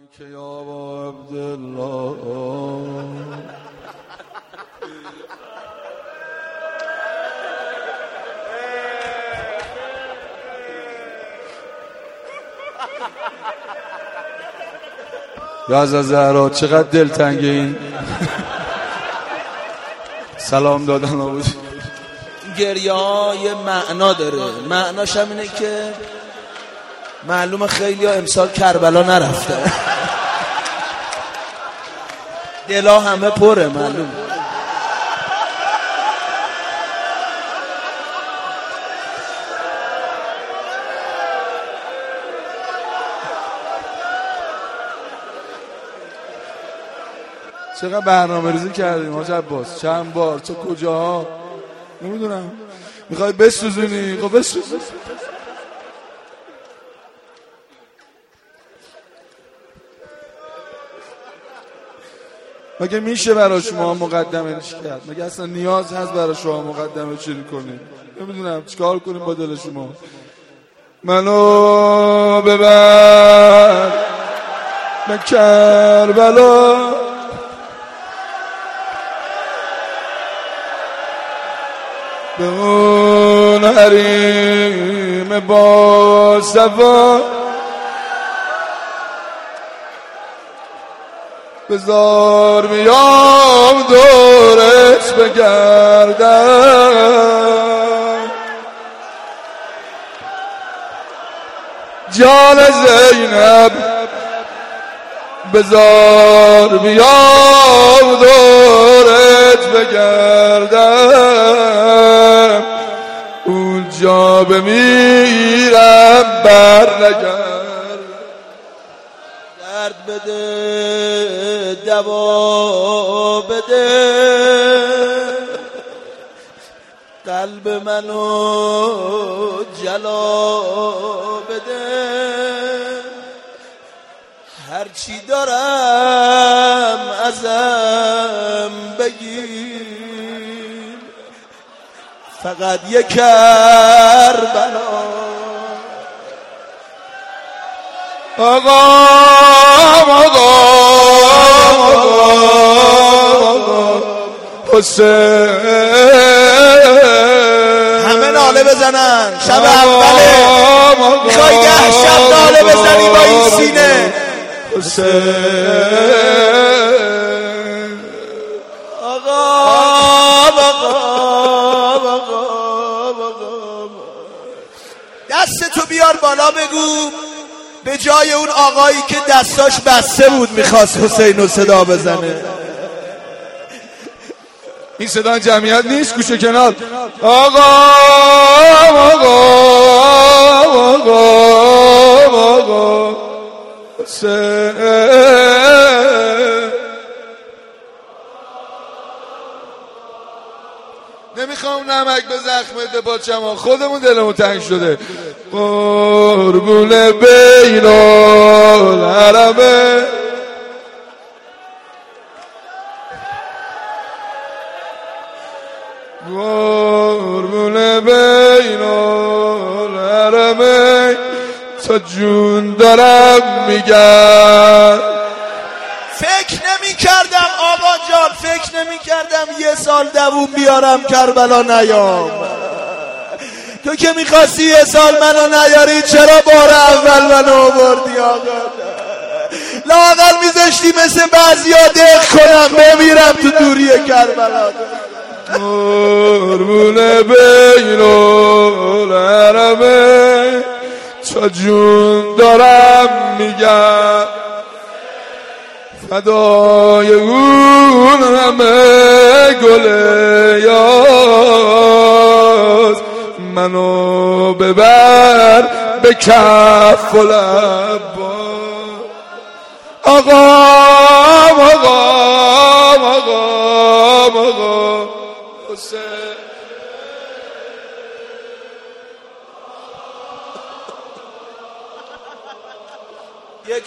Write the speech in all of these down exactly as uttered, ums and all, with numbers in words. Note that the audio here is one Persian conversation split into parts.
که یا با عبدالله یا از زهرا چقدر دلتنگ این سلام دادن آبود. گریه های معنا داره. معناش هم اینه که معلومه خیلی ها امسال کربلا نرفته، دلا همه پره. معلوم چقدر برنامه ریزی کردیم حاج عباس، چند بار، چه کجاها نمیدونم. میخوای بسوزونی؟ خب بسوزونی. مگه میشه برای شما مقدمه چی کرد؟ مگه اصلا نیاز هست برای شما مقدمه چی کنیم؟ نمیدونم چیکار کنیم با دل شما. منو ببر به کربلا، به اون حریم با صفا، بزار بیام دورش بگردم، جان زینب بزار بیام دورت بگردم، اونجا بمیرم بر نگرد. درد بده دوا بده، قلب منو جلا بده، هرچی دارم ازم بگیر، فقط یک کربلا. آقا آقا آقا حسین، همه ناله بزنن شب اوله. میخوای ده شب ناله بزنی با این سینه؟ حسین آقا آقا آقا دستتو بیار بالا بگو به جای اون آقایی که دستاش بسته بود میخواست حسین رو صدا بزنه. این صدا جمعیت نیست، گوشه کنار. آقا آقا آقا آقا حسین، نمیخوام نمک به زخمت بپاچم، خودمون دلمون تنگ شده. قربون بین الحرمین، قربون بین الحرمین، تا جون دارم میگم. فکر نمی کردم آقا جان، فکر نمی کردم یه سال دووم بیارم کربلا نیام. تو که میخواستی یه سال منو نیاری، چرا بار اول منو آوردی آقا؟ لااقل میذاشتی مثل بعضیا دق کنم بمیرم تو دوری کربلا. قربون بین الحرمین، تا جون دارم میگم، فدای اون همه گل یاز، منو ببر به کف و لبا. آقا آقا آقا آقا حسین، یک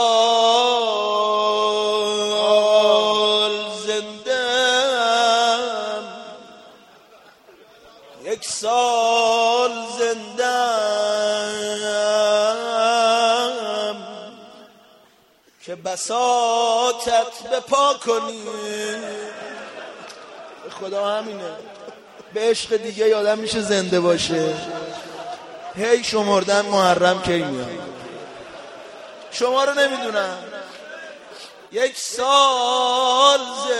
سال زندم، یک سال زندم، که بساطت به پا کنی. خدا همینه، به عشق دیگه یادم میشه زنده باشه. هی شمردن محرم کی میاد، شما رو نمیدونم. یک سال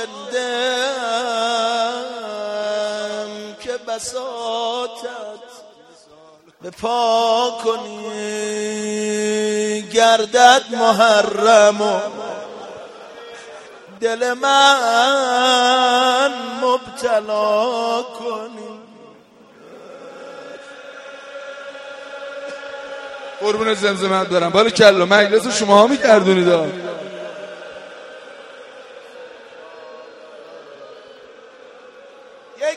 زنده‌ام که بساطت به پا کنی، گردد محرم و دل من مبتلا کنی. قربون زمزمت برم. بالا کلا مجلس شما ها میگردونید. یک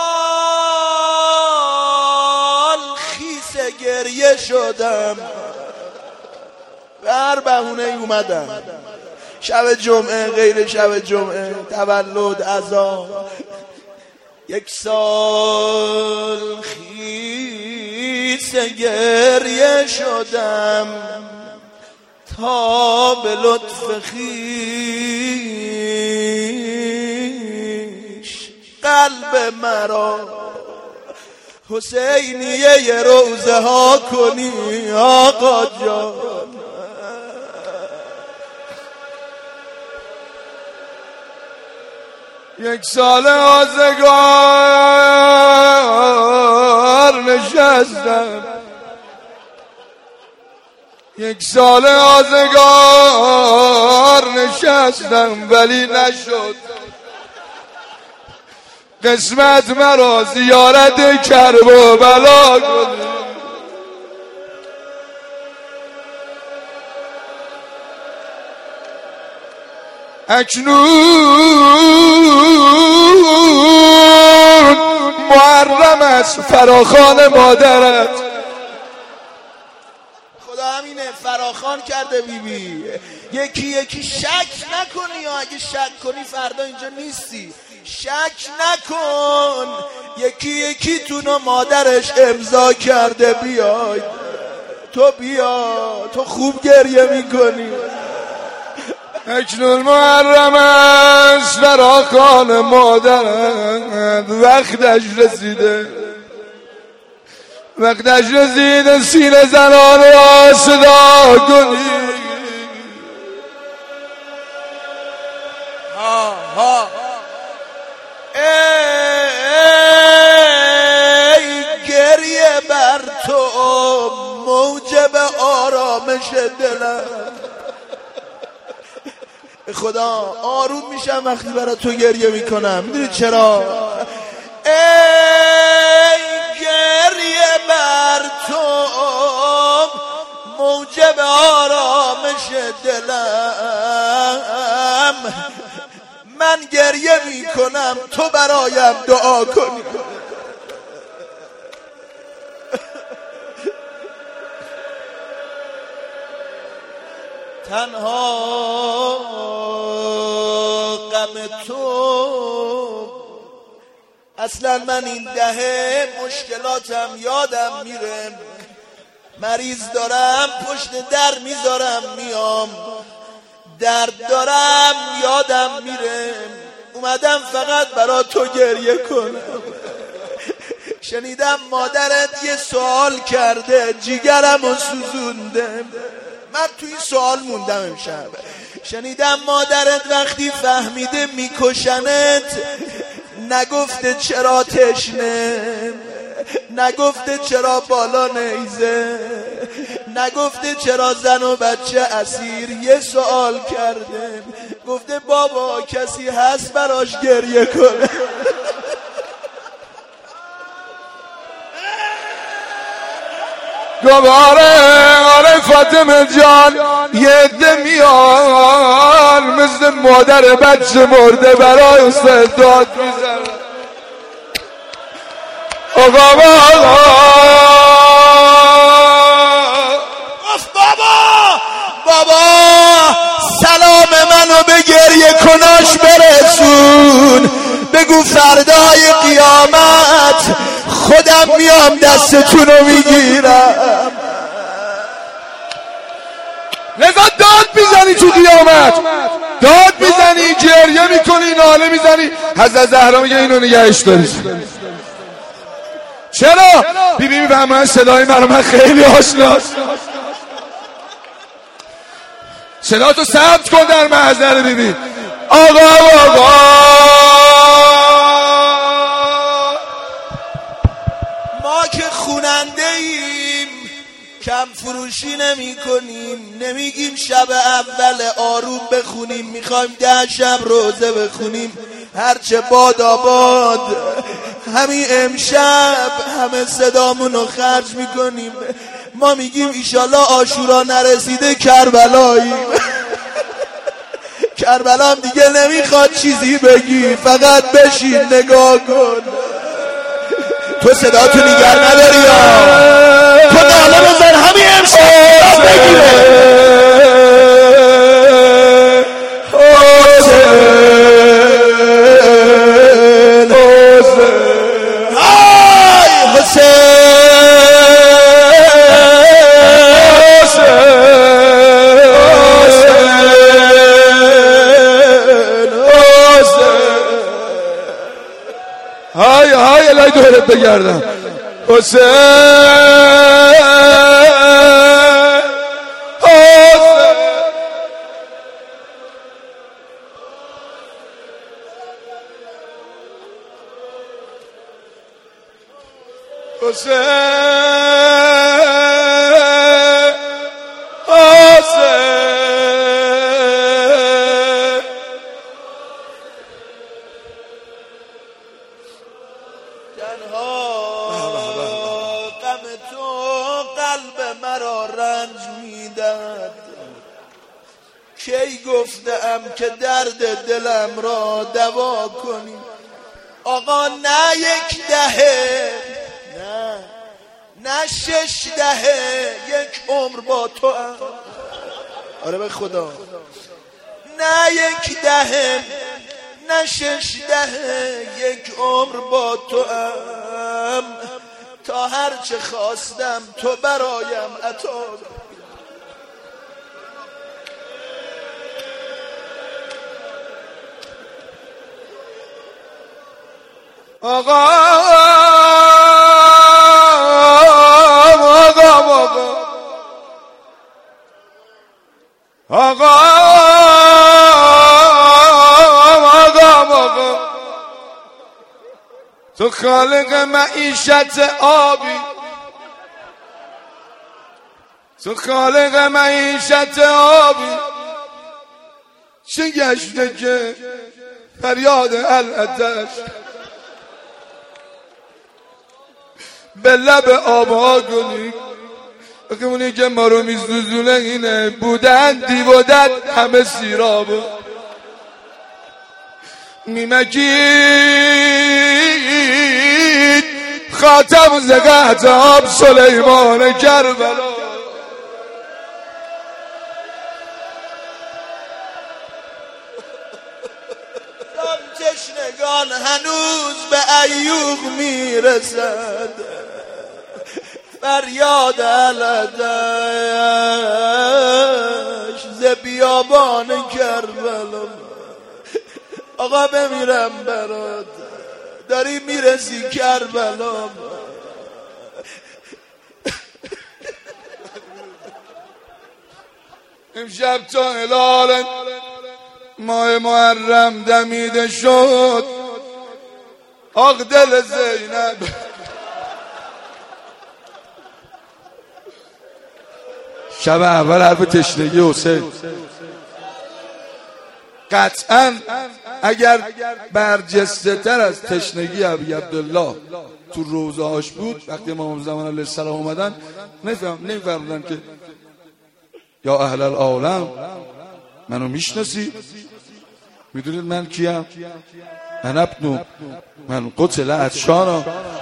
سال خیس گریه شدم، به هر بهونه ای اومدم، شب جمعه غیر شب جمعه، تولد عزا. یک سال خیس گریه شدم تا به لطف خویش قلب مرا حسینیه ی روزه ها کنی آقا جان. یک سال آزگار نشستم، یک سال آزگار نشستم ولی نشد قسمت مرا زیارت کرب و بلا کنی. اکنون محرم است فراخوان مادرت. خدا همینه، فراخوان کرده بی بی. یکی یکی شک نکنی، یا اگه شک کنی فردا اینجا نیستی. شک نکن، یکی یکی تونو مادرش امضا کرده. بیای تو، بیا تو خوب گریه میکنی. اکنون محرم است فراخوان مادرت، وقتش رسیده، وقتش رسیده سینه زنان را صدا کنی. ها ها ای گریه بر تو موجب آرامش دلم. خدا آروم میشم وقتی برای تو گریه میکنم. میدونی چرا؟ ای گریه بر تو موجب آرامش دلم، من گریه میکنم تو برایم دعا کنی. تنها غم تو، اصلا من این دهه مشکلاتم یادم میره، مریض دارم پشت در میذارم میام، درد دارم یادم میره، اومدم فقط برا تو گریه کنم. شنیدم مادرت یه سوال کرده جیگرم و سوزونده، من توی این سوال موندم امشب. شنیدم مادرت وقتی فهمیده میکشنت نگفته چرا تشنه، نگفته چرا بالا نیزه، نگفته چرا زن و بچه اسیر. یه سوال کرده، گفته بابا کسی هست براش گریه کنه. گواره آره فاطمه جان، یه عده میان مثل مادر بچه مرده برای داد میزن. آقا بابا گفت بابا بابا سلام منو به گریه کناش برسون، بگو فردای قیامت خودم میام دستتونو میگیرم. لذا داد میزنی تو قیامت. ناله میزنی؟ حضرت زهرا میگه اینو نگهش داری. چرا؟ بی بی میفهمن صدای من من خیلی آشناست. صدا تو ثبت کن در محضر بی بی. آقا آقا ما که خوننده ایم کم فروشی نمی کنیم، نمیگیم شب اول آروم بخونیم، میخوایم ده شب روزه بخونیم. هرچه باد آباد همین امشب همه صدامونو خرج میکنیم. ما میگیم ایشالله عاشورا نرسیده کربلاییم. کربلا هم دیگه نمیخواد چیزی بگی، فقط بشین نگاه کن. تو صدا تو نیگر نداری یا تو ناله بزن همین امشب بگیره. های های الهی دورت بگردم حسین حسین حسین غم تو قلب مرا رنج میدهد. کی گفتم که درد دلم را دوا کنی؟ آقا نه یک دهه، نه نه شش دهه، یک عمر با تو هم. آره به خدا نه یک دهه نه شش دهه، یک عمر با تو هم. تا هر چه خواستم تو برایم عطا. آقا آقا آقا آقا آقا آقا تو خالق معیشت آبی، تو خالق معیشت آبی، چه گشته که فریاد العطش به لب آبها کنی. اونی که ما رو میزوزونه اینه بودن دیودت همه سیرابو میمکید خاتم زقهتاب سلیمان کربلا. تشنگان هنوز به ایوغ میرسد، فریاد علدش ز بیابان کربلا. آقا بمیرم برات، داری میرسی کربلا. امشب تا هلال ماه محرم دمیده شد، آق دل زینب شب اول حرف تشنگی حسین. قطعا اگر برجسته تر از تشنگی ابی عبدالله تو روزه هاش بود، وقتی امام زمان علیه السلام اومدن نمیفهمدن که یا اهل العالم منو میشناسی؟ میدونید من کیم؟ من ابنو من قتل عطشانا،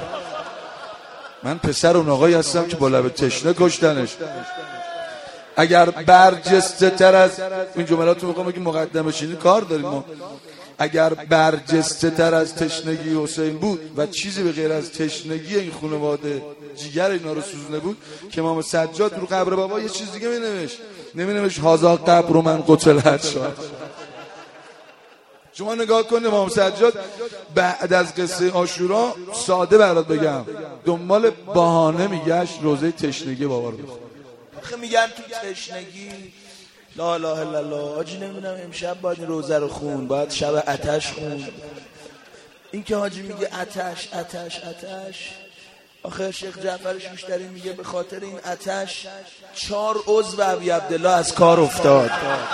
من پسر اون آقایی هستم که با لب تشنه کشتنش. اگر برجسته تر از این جملات رو میخوام بگیم مقدمه چینی کار داریم ما، اگر برجسته تر از تشنگی حسین بود و چیزی به غیر از تشنگی این خانواده جیگر اینا رو سوزونده بود که امام سجاد رو قبر بابا یه چیز دیگه می نوشت، نمی نوشت هازا قبر من قتل عطشان. شما نگاه کن امام سجاد بعد از قصه عاشورا ساده برات بگم دنبال بهانه میگشت روزه تشنگی بابا رو بخوره. آخه میگن تو تشنگی لا اله الا الله حاجی نمیدونم امشب باید این روزه رو خون، باید شب آتش خون. این که حاجی میگه آتش آتش آتش، آخه شیخ جعفر شوشتری میگه به خاطر این آتش چهار عضو ابی عبدالله از کار افتاد.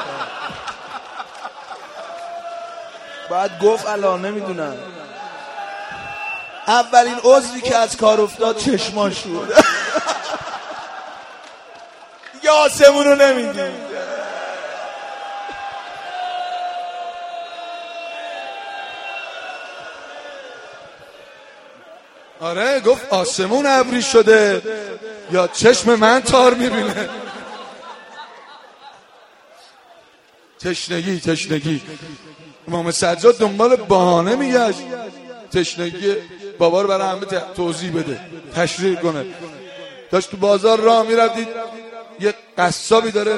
باید گفت الان نمیدونم. اولین عضوی که از کار افتاد چشماش بود. دیگه آسمون رو نمیدیم. آره گفت آسمون ابری شده یا چشم من تار میبینه. تشنگی تشنگی امام سجاد دنبال بهانه میگشت تشنگی بابا رو برای همه توضیح بده تشریح کنه. داشت تو بازار راه میرفتید یه قصابی داره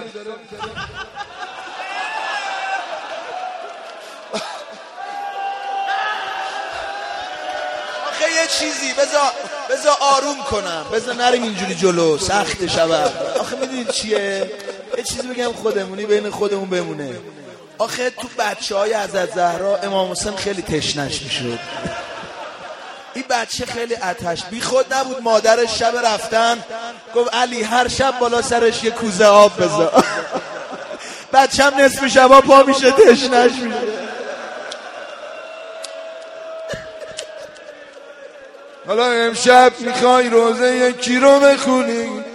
آخه یه چیزی بذار بذار آروم کنم، بذار نریم اینجوری جلو سخت شبه. آخه میدونید چیه، یه چیزی بگم خودمونی بین خودمون بمونه. آخه تو بچه های حضرت زهرا امام حسین خیلی تشنش میشد. این بچه خیلی آتش بی خود نبود، مادرش شب رفتن گفت علی هر شب بالا سرش یه کوزه آب بذار. بچه هم نصف شبا پا میشه تشنش میشه. حالا امشب میخوای روزه یکی رو بخونی،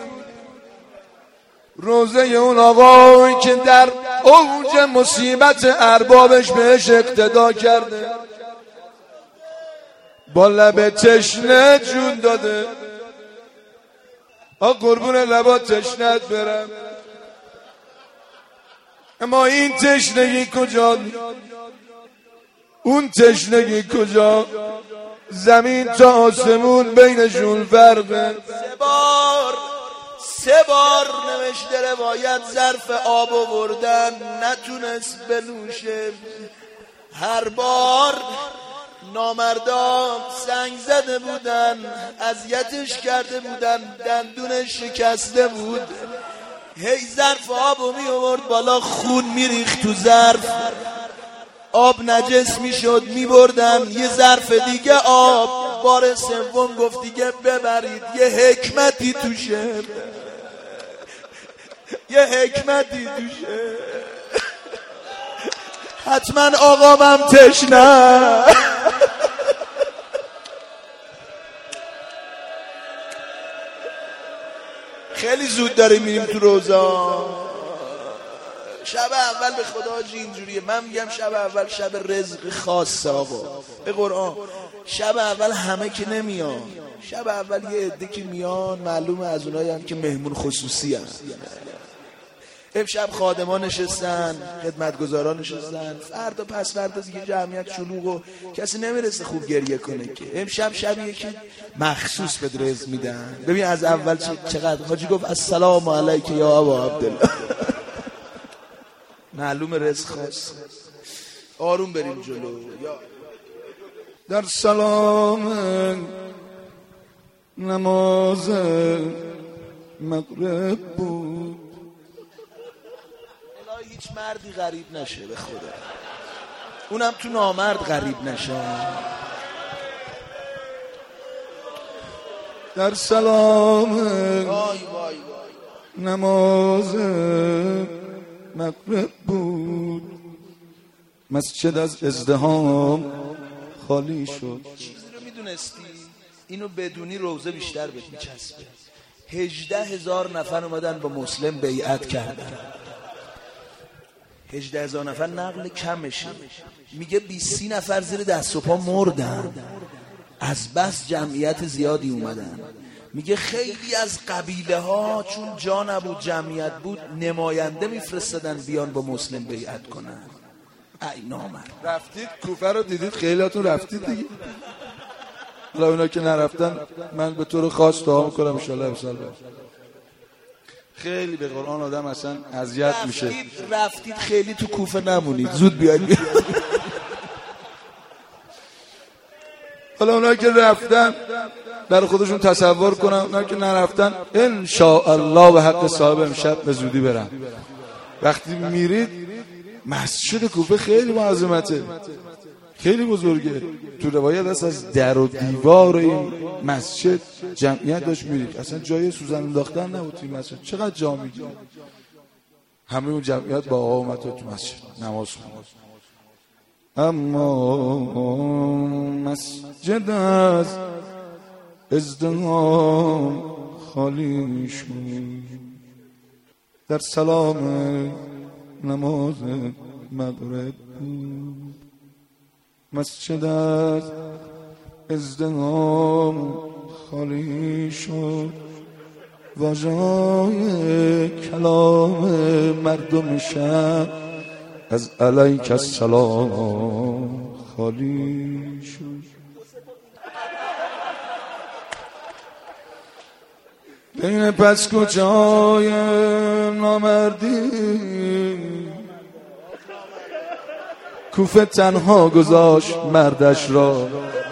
روزه اون آقایی که در اوج مصیبت اربابش بهش اقتدا کرده، با لب تشنه جون داده. آ قربون لبا تشنت برم، اما این تشنگی کجا، اون تشنگی کجا؟ زمین تا آسمون بینشون فرقه. سه بار سه بار نوشته روایت ظرف آب آوردن نتونست بنوشه. هر بار نامردان سنگ زده بودن، اذیتش کرده بودن، دندونش شکسته بود. هی ظرف آبو می آورد بالا، خون میریخت تو ظرف، آب نجس میشد میبردن یه ظرف دیگه آب. بار سوم گفت دیگه ببرید، یه حکمتی توشه، یه حکمتی توشه. حتما آقامم تشنه. خیلی زود داریم میریم تو روزا. شب اول به خدا حاجی اینجوریه، من میگم شب اول شب رزق خاصه آقا به قرآن. شب اول همه که نمیان، شب اول یه عده که میان معلومه از اونایی هم که مهمون خصوصی هم. امشب خادمان نشستن، خدمتگزاران نشستن، فردا پس فردا دیگه جمعیت شلوغ و کسی نمیرسه خوب گریه کنه که. امشب شبیه که مخصوص به رزق میدن. ببین از اول چقدر حاجی گفت السلام علیک یا ابا عبدالله. معلوم رزق خاص. آروم بریم جلو. در سلام نماز مغرب بود، الهی هیچ مردی غریب نشه به خدا، اونم تو نامرد غریب نشه. در سلام وای وای وای نماز مغرب بود، مسجد از ازدحام خالی شد. چیزی رو میدونستی؟ اینو بدونی روزه بیشتر بهت میچسبه. هجده هزار نفر اومدن با مسلم بیعت کردن. هجده هزار نفر نقل کمشه. میگه بیست نفر زیر دست و پا مردن، از بس جمعیت زیادی اومدن. میگه خیلی از قبیله ها چون جا نبود جمعیت بود نماینده میفرستدن بیان با مسلم بیعت کنن. ای نامرد. رفتید کوفه رو دیدید؟ خیلیاتون رفتید دیگه. حالا اونا که نرفتن من به طور خاص دعا میکنم ان شاءالله امسال باشه. خیلی به قرآن آدم اصلا اذیت میشه. رفتید رفتید خیلی تو کوفه نمونید، زود بیاید. حالا اونایی که رفتن برای خودشون تصور کنن، اونایی که نرفتن ان شاء الله به حق صاحب امشب به زودی برن. وقتی میرید مسجد کوفه خیلی معظمته، خیلی بزرگه. تو روایت هست از در و دیوار این مسجد جمعیت داشت میرید، اصلا جای سوزن انداختن نبود توی مسجد. چقدر جا میگیره. همه اون جمعیت با آقا اومد تو مسجد نماز خوند. اما مسجد از ازدحام خالی شد، در سلام نماز مغرب بود. مسجد از ازدحام خالی شد و جای کلام مردم شب از علیک السلام خالی شد. بین پس کوچه‌های نامردی کوفه تنها گذاشت مردش را،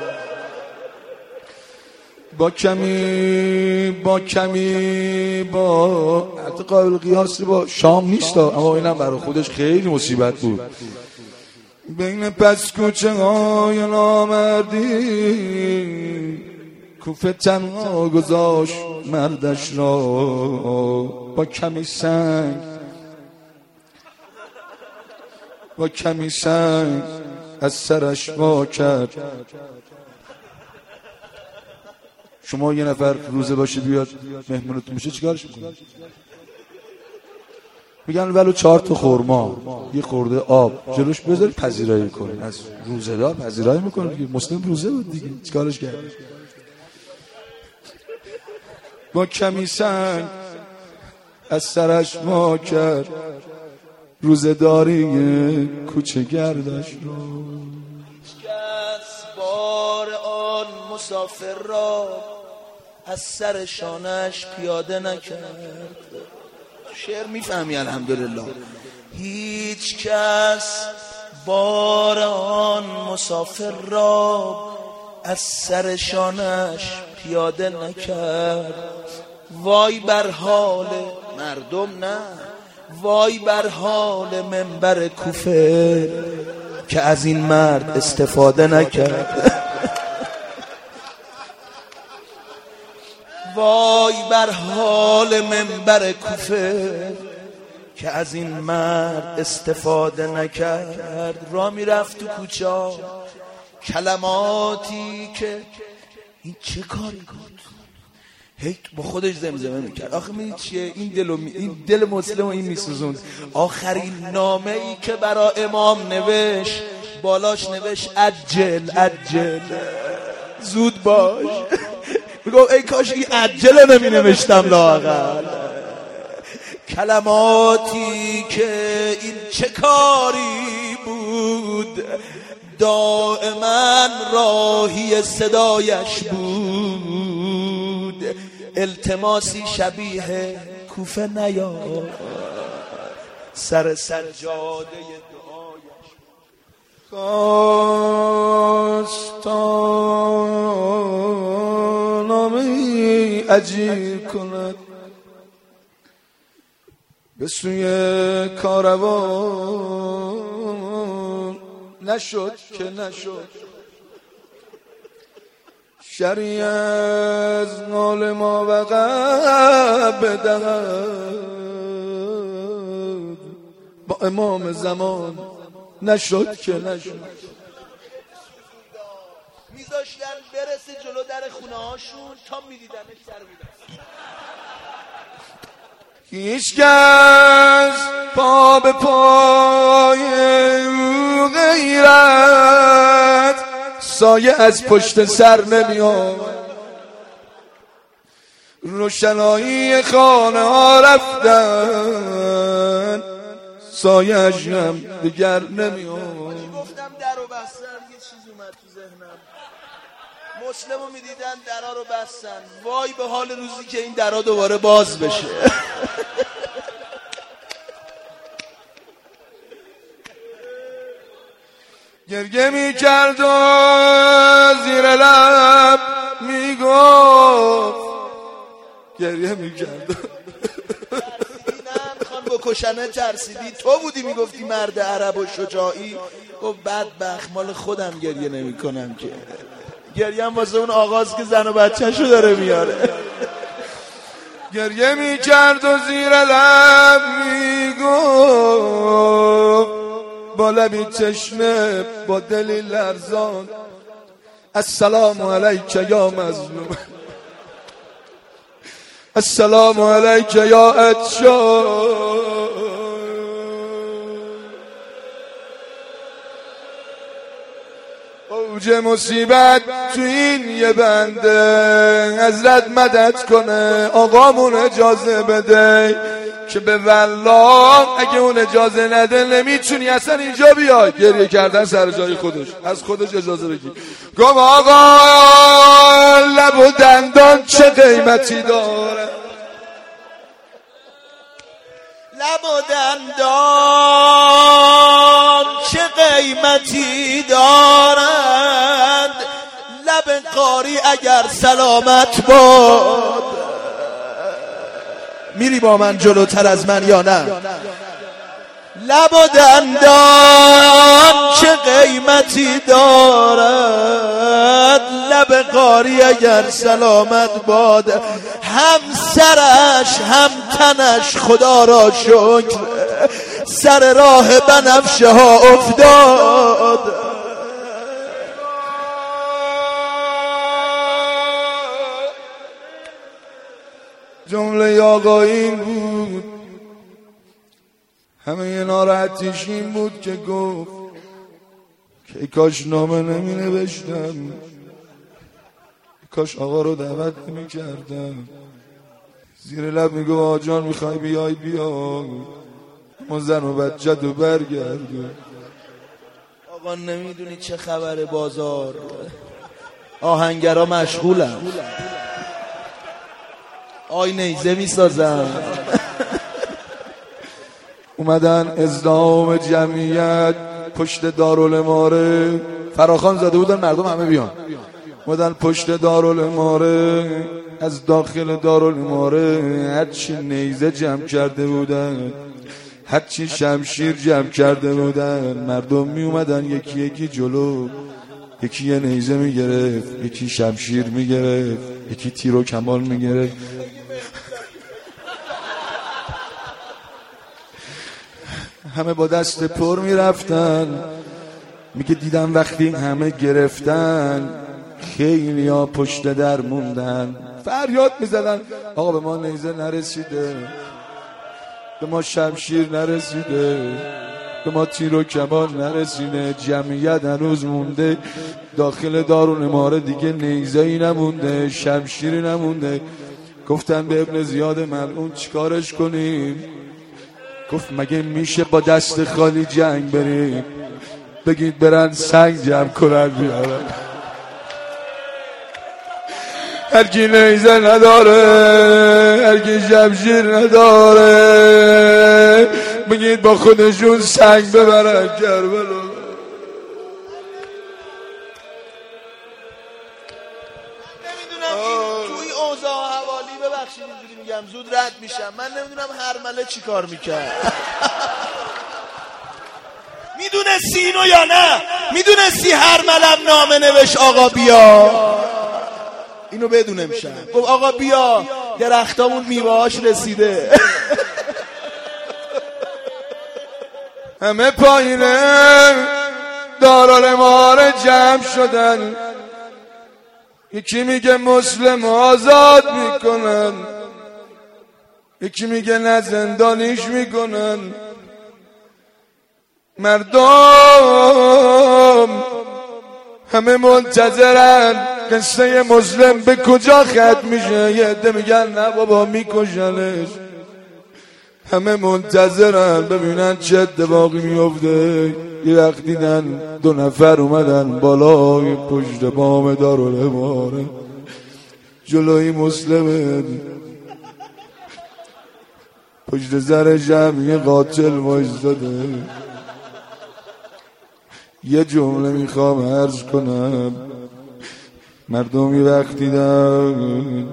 با کمی با کمی با حتی قابل قیاس با شام نیست، اما اینم برای خودش خیلی مصیبت بود. بین پس کوچه های نامردی کوفه تنها گذاشت مردش را، با کمی سنگ با کمی سنگ از سرش وا کرد. شما یه نفر روزه باشه بیاد مهمونتون میشه چیکارش میکنید؟ میگن ولو چهار تا خورما یه خورده آب جلوش بذاری پذیرایی کنید. از روزه دار پذیرایی میکنه دیگه، مسلم روزه بود دیگه، چیکارش کرد؟ با کمی سنگ از سرش وا کرد، روزه داری کوچه گردش رو. کس بار آن مسافر را از سر شانش پیاده نکرد. شعر میفهمی الحمدلله. هیچ کس بار آن مسافر را از سر شانش پیاده نکرد. وای بر حال مردم، نه وای بر حال منبر کوفه که از این مرد استفاده نکرد. وای بر حال منبر کوفه که از این مرد استفاده نکرد. را میرفت تو کوچه، کلماتی که این چه کاری بود، هی با خودش زمزمه میکرد. آخه می چیه این دل می... این دل مسلم این میسوزوند. آخرین نامه ای که برا امام نوشت بالاش نوشت عجل عجل، زود باش. میگم ای کاش این عجل نمی نوشتم لااقل. کلماتی که این چه کاری بود، دائما راهی صدایش بود. التماسی شبیه کوفه نیار، سر سجاده دعایش کاستانامی عجیب کند به سوی کاروان. نشد که نشد شری از نال ما وقع بدهد با امام زمان. نشد که نشد. میذاشتن برسه جلو در خونه هاشون تا میدیدنش در میدن. هیچکس پا به پای او غیرت سایه از پشت سر نمیاد. روشنایی خانه ها رفتن، سایه اش هم دیگر نمیاد. گفتم در رو بستن، یه چیز اومد تو ذهنم. مسلم رو میدیدن درها رو بستن. وای به حال روزی که این درها دوباره باز بشه. گریه میکرد و زیر لب میگفت، گریه میکرد بکشنه ترسیدی؟ تو بودی میگفتی مرد عرب و شجاعی؟ گفت بدبخت مال خودم گریه نمی کنم که، گریه هم واسه اون آغاز که زن و بچه‌شو داره میاره. گریه میکرد و زیر لب میگفت، با لبی تشنه با دلی لرزان، السلام علیک یا مظلوم، السلام علیک یا عطشان. اوج مصیبت تو این یه بنده، حضرت مدد کنه، آقامون اجازه بده که به والله اگه اون اجازه نده نمیتونی اصلا اینجا بیای. گریه کردن سر جای خودش، از خودش اجازه بگی. گفت آقا لب و دندان چه قیمتی داره، لب و دندان چه قیمتی دارند، لب قاری اگر سلامت باد. میری با من جلوتر از من یا نه؟ لب و دندان چه قیمتی دارد، لب قاری اگر سلامت باد. هم سرش هم تنش خدا را شکر، سر راه بنفشه ها افتاد. جمله آقا این بود، همه ناراحتیش این بود که گفت که کاش نامه نمی نوشتم، کاش آقا رو دعوت نمی کردم. زیر لب می گفت آقا جان میخوای بیای بیا، ما زن و بچه دو برگرد. آقا نمیدونی چه خبر بازار، آهنگرا مشغولم، آی نیزه می سازم. اومدن ازدحام جمعیت پشت دارالاماره، فراخوان زده بودن مردم همه بیان، اومدن پشت دارالاماره، از داخل دارالاماره هرچی نیزه جمع کرده بودن، هرچی شمشیر جمع کرده بودن، مردم می اومدن یکی یکی جلو، یکی یه نیزه می گرفت، یکی شمشیر می گرفت، یکی تیر و کمان می گرفت. همه با دست پر می رفتن. میگه دیدم وقتی همه گرفتن خیلی ها پشت در موندن، فریاد می زدن آقا به ما نیزه نرسیده، به ما شمشیر نرسیده، به ما تیر و کمان نرسیده. جمعیت هنوز مونده داخل دارالاماره، دیگه نیزه‌ای نمونده، شمشیری نمونده. گفتن به ابن زیاد ملعون چیکارش کنیم؟ گفت مگه میشه با دست خالی جنگ بریم؟ بگید برن سنگ جمع کنن بیارن. هر کی نیزه نداره، هر کی شمشیر نداره، بگید با خودشون سنگ ببرن کربلا. میگم زود رد میشم، من نمیدونم هرمله چی کار میکرد. میدونستی اینو یا نه؟ میدونستی هرملم نامه نوشت آقا بیا؟ اینو بدونم شد. گفت آقا بیا درختامون میوهاش رسیده. همه پایینه دارالاماره جمع شدن، یکی میگه مسلم آزاد میکنن، یکی میگه نه زندانیش میکنن. مردم همه منتظرن قصه مسلم به کجا ختم میشه. یه عده میگن نه بابا میکشنش. همه منتظرن ببینن چه اتفاقی میفته. یه وقت دیدن دو نفر اومدن بالای پشت بام دارالاماره، جلوی مسلم پشت سر جمعی قاتل وایستاده. یه جمله میخوام عرض کنم. مردمی وقت دیدن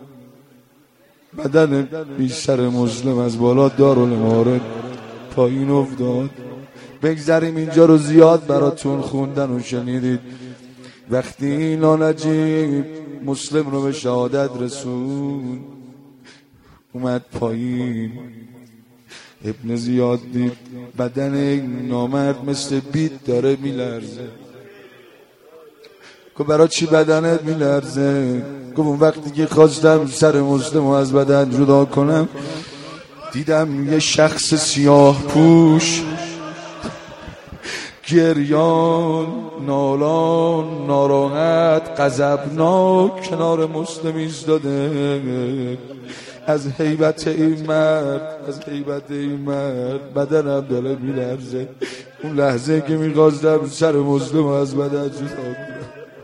بدن بیشتر مسلم از بالا دارالمعارف پایین افتاد. بگذاریم اینجا رو زیاد براتون خوندن و شنیدید. وقتی این نجیب مسلم رو به شهادت رسون اومد پایین، ابن زیاد دید بدن این نامرد مثل بید داره میلرزه. گفت برای چی بدنت میلرزه؟ گفت اون وقتی که خواستم سر مسلم رو از بدن جدا کنم دیدم یه شخص سیاه پوش گریان، نالان، ناراحت، غضبناک کنار مسلم ایستاده. از هیبت این مرد از هیبت این مرد بدنم داره میلرزه. اون لحظه که میخواستم سر مسلم از بدن جدا کنم.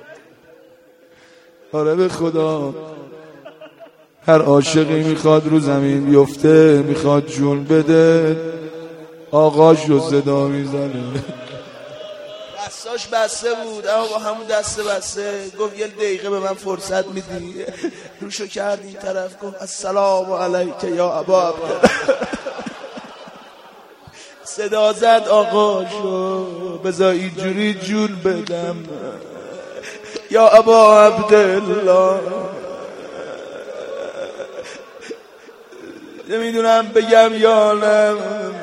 آره به خدا هر عاشقی میخواد رو زمین بیفته، میخواد جون بده، آقاش رو صدا میزنه. دستاش بسته بود اما با همون دسته بسته گفت یه دقیقه به من فرصت میدی؟ روشو کرد این طرف گفت السلام علیک یا ابا عبدالله. صدا زد آقاشو بذار اینجوری جون بدم یا ابا عبدالله. نمیدونم بگم یا نه.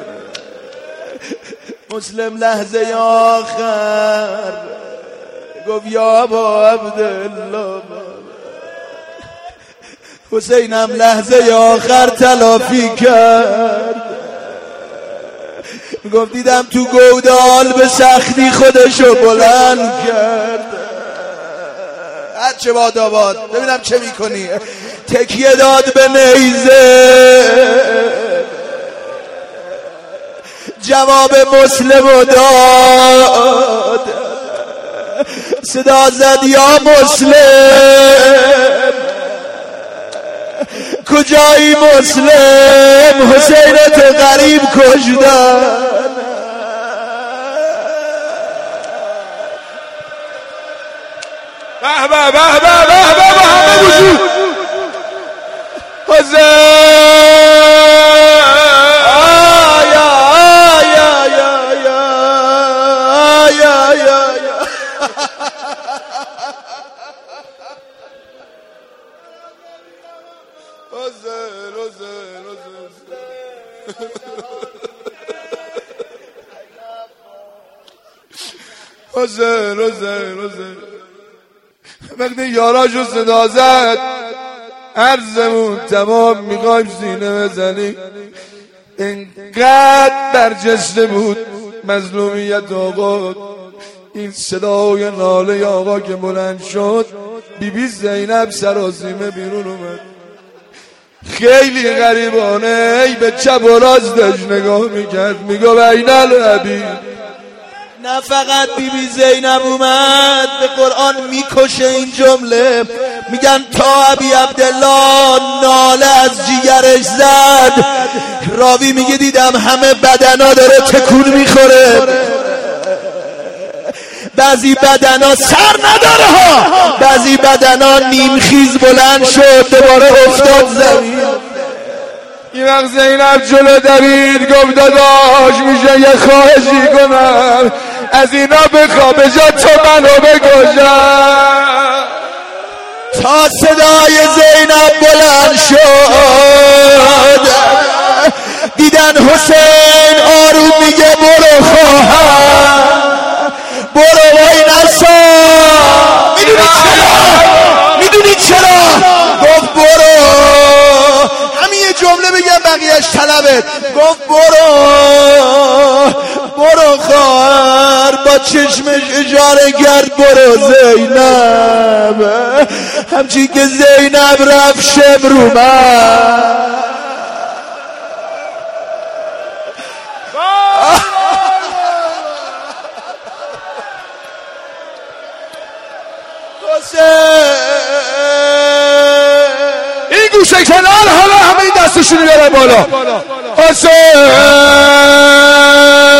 مسلم لحظه آخر گفت یا ابا عبدالله. حسینم لحظه آخر تلافی کرد، گفت دیدم تو گودال به سختی خودشو بلند کرد. هر چه باد آباد ببینم چه میکنی. تکیه داد به نیزه، جواب مسلم داد. صدا زد یا مسلم کجایی مسلم؟ حسین تو غریب کشدن. به به به به به به به همه وجود حسین. آیا آیا یا یا یا یا یا حسین حسین حسین حسین حسین وقتی یاراشو صدا زد عرضمون تمام میخوایم سینه بزنیم. اینقدر برجسته بود مظلومیت آقا. این صدای ناله آقا که بلند شد بی بی زینب سراسیمه بیرون اومد. خیلی غریبانه ای به چپ و راستش نگاه میکرد میگو بین العبید. نه فقط بی بی زینب اومد به قرآن میکشه این جمله. میگن تا ابی عبدالله ناله از جیگرش زد. راوی میگه دیدم همه بدنا داره تکون میخوره. بعضی بدنا سر نداره ها، بعضی بدنا نیمخیز بلند شد دوباره افتاد زمین. این وقت زینب جلو دوید گفت داداش میشه یه خواهشی کنم از اینا بخوا به جا تو منو بکشم. تا صدای زینب بلند شد دیدن حسین آروم میگه برو خواهم برو وای نسا. میدونی چرا؟ میدونی چرا؟ گفت برو. همین یه جمله بگم بقیهش طلبت. گفت برو برو خواهر با چشمش اشاره کرد برو زینب. همچین که زینب رفت شمر اومد. این گوشه کنار همه همه این دستشونی برن بالا. حسین